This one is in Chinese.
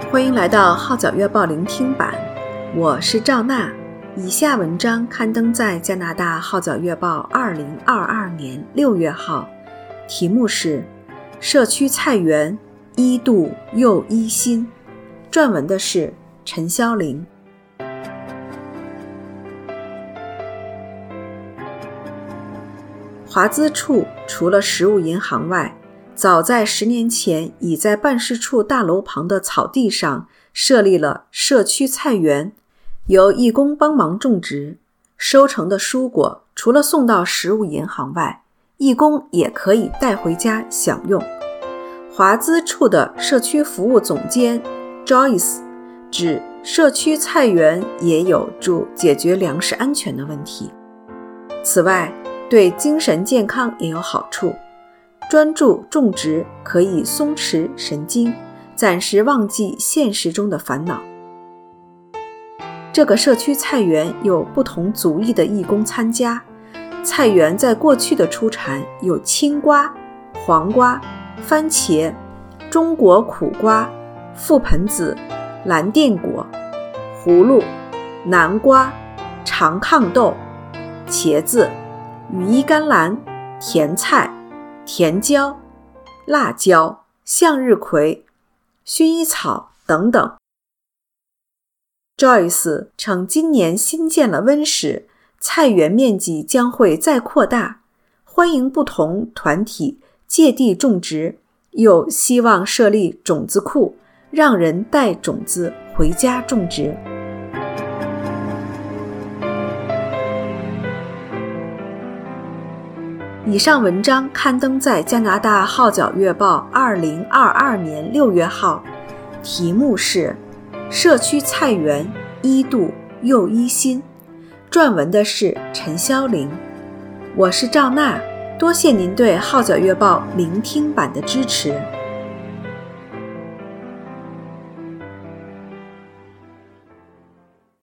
欢迎来到号角月报聆听版，我是赵娜。以下文章刊登在加拿大号角月报2022年6月号，题目是社区菜园一度又一新，撰文的是陈霄玲。华资处除了食物银行外，早在10年前已在办事处大楼旁的草地上设立了社区菜园，由义工帮忙种植，收成的蔬果除了送到食物银行外，义工也可以带回家享用。华资处的社区服务总监 Joyce 指社区菜园也有助解决粮食安全的问题。此外，对精神健康也有好处，专注种植可以松弛神经，暂时忘记现实中的烦恼。这个社区菜园有不同族裔的义工参加，菜园在过去的出产有青瓜、黄瓜、番茄、中国苦瓜、覆盆子、蓝靛果、葫芦、南瓜、长炕豆、茄子、羽衣甘蓝、甜菜、甜椒、辣椒、向日葵、薰衣草等等。Joyce 称今年新建了温室，菜园面积将会再扩大，欢迎不同团体借地种植，又希望设立种子库，让人带种子回家种植。以上文章刊登在加拿大号角月报2022年6月号，题目是社区菜园一度又一新，撰文的是陈霄玲。我是赵娜，多谢您对号角月报聆听版的支持。